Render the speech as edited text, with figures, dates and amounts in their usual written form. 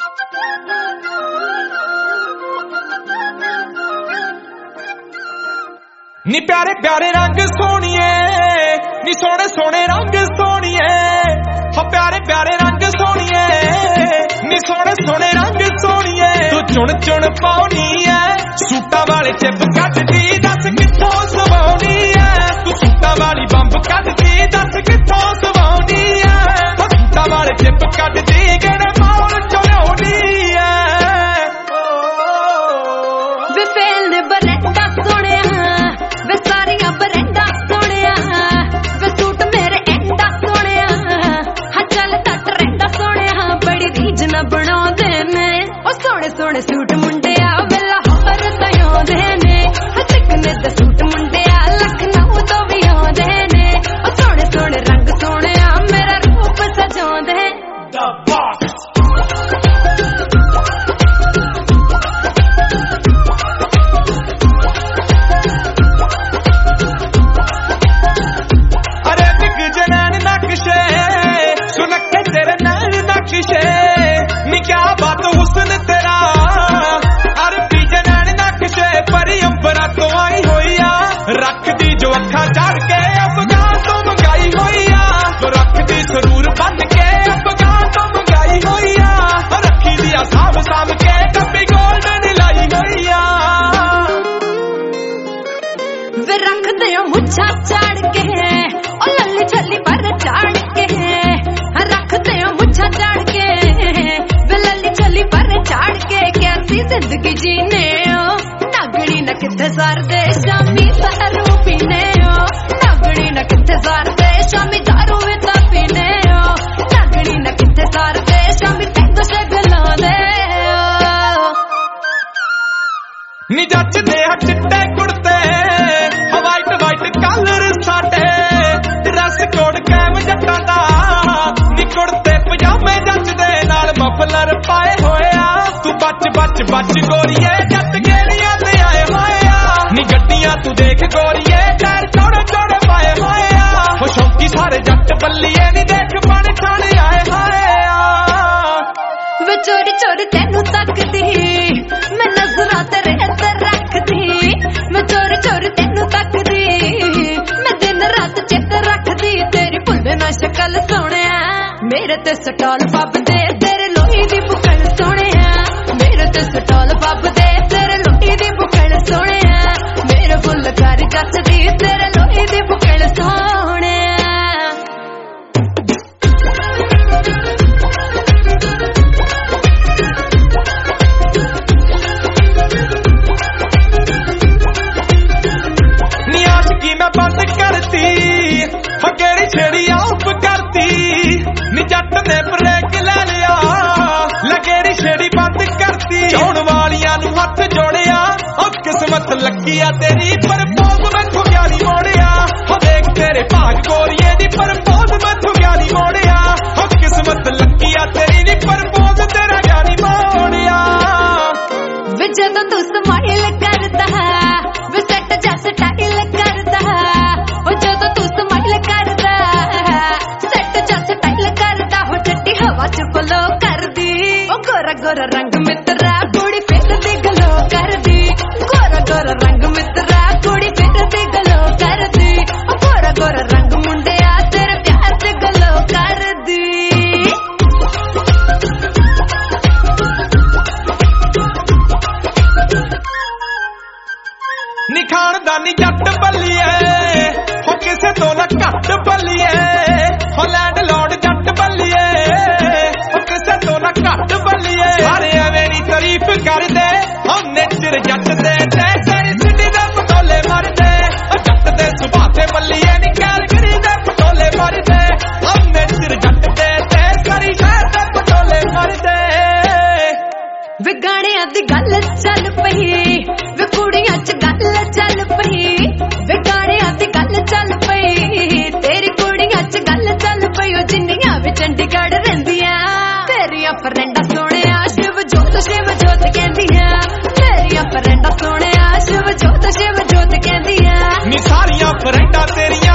नी प्यारे प्यारे रंग सोनिए, नी सोने सोने रंग सोनिए, हो प्यारे प्यारे रंग सोनिए, नी सोने सोने रंग सोनिए। तू चुन चुन पाउनी है सूटा वाले चिप कटदी, दस कित्थों सवाउनी है। तू सूटा वाली बंब कटदी, दस कित्थों सवाउनी है। सूटा वाले चिप कटदी, किहड़े माल चों लिआउनी है। वे फेल ने बरंडा सोनिया, वे सारियां बरंडा सोनिया, वे सूट मेरे एंडा सोनिया, हाँ चल तट रंडा सोनिया। बड़ी रीझ ना बनाउंदे ने ओ सोने सोने सूट मुंडिया, वे लाहौर तो आउंदे ने। हाँ चिकने दे सूट मुंडिया, लखनऊ तो भी आउंदे ने। ओ सोने सोने रंग सोनिया, मेरा रूप सजाउंदे। नी क्या बात हुस्न तेरा, अरे पीछे नैन नक्शे परी अंबरा तो आई होइया। रख दी जो अखा चढ़ के अफगान तो मंगाई होइया, तो रख दी सरूर बन के अफगान तो मंगाई होइया। रखी दिया साम साम के कभी गोल्डन लाई होइया। वे रख दे मुच्छा चाड़ के ओ लल्ली छल्ली पर चाड़ के, रख दे मुच्छा चाड़ के वे लल्ली छल्ली पर चाड़ के। कैसी जिंदगी जीने हो नागड़ी न किथे सार दे, शामी दारू पीने हो नागड़ी न किथे सार दे, शामी दारू में ता पीने हो नागड़ी न किथे सार दे, शामी तैको से गलांदे हो। नी जचदे चिट्टे कुड़ते वाइट वाइट कलर साडे, ड्रेस कोड कैम जट्टां दा। नी कुड़ते पजामे जचदे नाल मफलर पाए होया। तू बच बच बच गोरीए, जट गेलियां ते आए होया। नी गड्डियां तू देख गोरीए, टायर चौड़े चौड़े पाए होया। हो शौकी सारे जट बल्लिए, नी देख बन ठाणे आए होया। वे चोरी चोरी तेनू तकदी, मैं नजरां तेरे ते रखदी। मैं चोरी चोरी तेनू तकदी, मैं दिन रात चित रखदी। तेरी भुल्ले ना शकल सोनिया, मेरे ते स्टॉल पब दे तेरे लोही दी बुकल सोनिया। मेरे ते स्टॉल पब दे तेरे लोही दी बुकल सोनिया। मेरे फुलकारी जचदी, तेरे लोही दी बुकल सोनिया। मैं बंद करती हो केड़ी छेड़ी आप करती। नी जट ने ब्रेक ले लिया, लगेरी छेड़ी बंद करती। चौड़ वालियां नू हथ जोड़िया, और किस्मत लगी आ तेरी पर पोज मैथों गया नी मोड़िया। हो देख तेरे भाग गोरिए दी पर पोज मैथों गया नी मोड़िया। हो किस्मत लगी आ तेरी नी पर पोज तेरा गया नी मोड़िया। वे जदों तू स्माइल करदा, वे सेट जा स्टाइल करदा। ओ जदों तू स्माइल करदा, सेट जा स्टाइल करदा। हो टट्टी हवा च फ्लो करदी, ओ गोरा गोरा रंग मित्रा कुड़ी फिर दी गलो करदी। गोरा गोरा रंग मित्रा कुड़ी फिर दी गलो करदी। ओ गोरा गोरा रंग मुंडिया तेरे प्यार ते गलो करदी। नी खानदानी जट बल्लिए, हो किसे तो ना घट बल्लिए। हो लैंड लॉर्ड जट बल्लिए, हो किसे तो ना घट बल्लिए। सारे मेरी तारीफ कर दे, हम नेचर जट दे तेरी सिटी दे पटोले मार दे। जट दे सुभा ते बल्लिए, नी कैलगरी दे पटोले मार दे। हम नेचर जट दे सारी शहर दे पटोले मार दे। वे गाणियां दी गल चल पई, वे कुड़ियां च गल चल पई। वे गाणियां दी गल चल पई, तेरी कुड़ियां च गल चल पई। ओ जिन्नियां भी चंडीगढ़ रहिंदियां, तेरियां फ्रेंडां सोहणिया शिव जोत कहंदियां। तेरियां फ्रेंडां सोहणिया शिव जोत कहंदियां। नी सारियां फ्रेंडां तेरियां